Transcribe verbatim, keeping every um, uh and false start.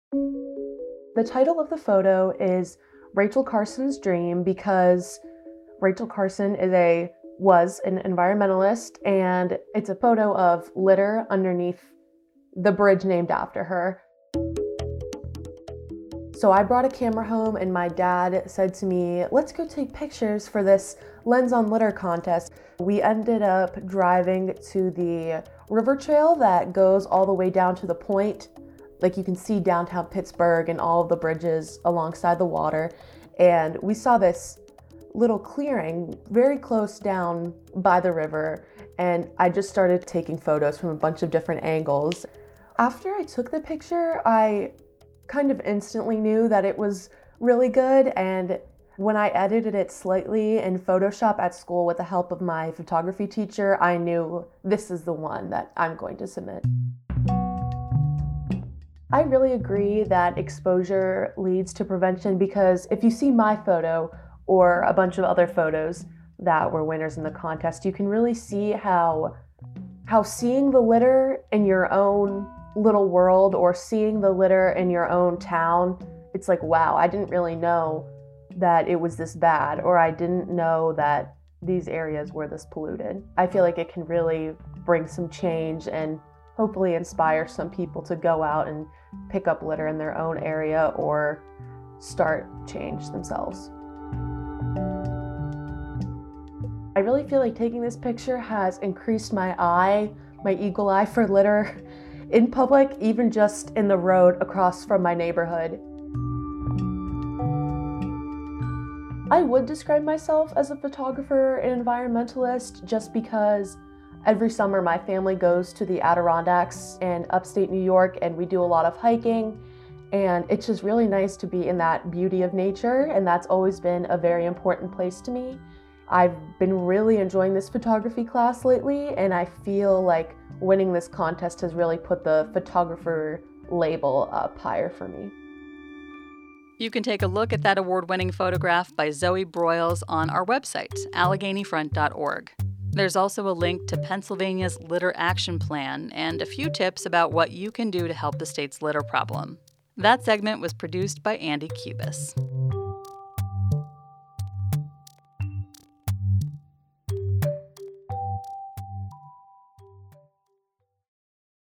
The title of the photo is Rachel Carson's Dream because Rachel Carson is a was an environmentalist, and it's a photo of litter underneath the bridge named after her. So I brought a camera home and my dad said to me, let's go take pictures for this Lens on Litter contest. We ended up driving to the river trail that goes all the way down to the point. Like you can see downtown Pittsburgh and all of the bridges alongside the water. And we saw this little clearing very close down by the river. And I just started taking photos from a bunch of different angles. After I took the picture, I kind of instantly knew that it was really good. And when I edited it slightly in Photoshop at school with the help of my photography teacher, I knew this is the one that I'm going to submit. I really agree that exposure leads to prevention because if you see my photo or a bunch of other photos that were winners in the contest, you can really see how, how seeing the litter in your own little world or seeing the litter in your own town, it's like, wow, I didn't really know that it was this bad, or I didn't know that these areas were this polluted. I feel like it can really bring some change and hopefully inspire some people to go out and pick up litter in their own area or start change themselves. I really feel like taking this picture has increased my eye, my eagle eye for litter in public, even just in the road across from my neighborhood. I would describe myself as a photographer and environmentalist just because every summer my family goes to the Adirondacks in upstate New York and we do a lot of hiking, and it's just really nice to be in that beauty of nature, and that's always been a very important place to me. I've been really enjoying this photography class lately, and I feel like winning this contest has really put the photographer label up higher for me. You can take a look at that award-winning photograph by Zoe Broyles on our website, allegheny front dot org. There's also a link to Pennsylvania's Litter Action Plan and a few tips about what you can do to help the state's litter problem. That segment was produced by Andy Cubis.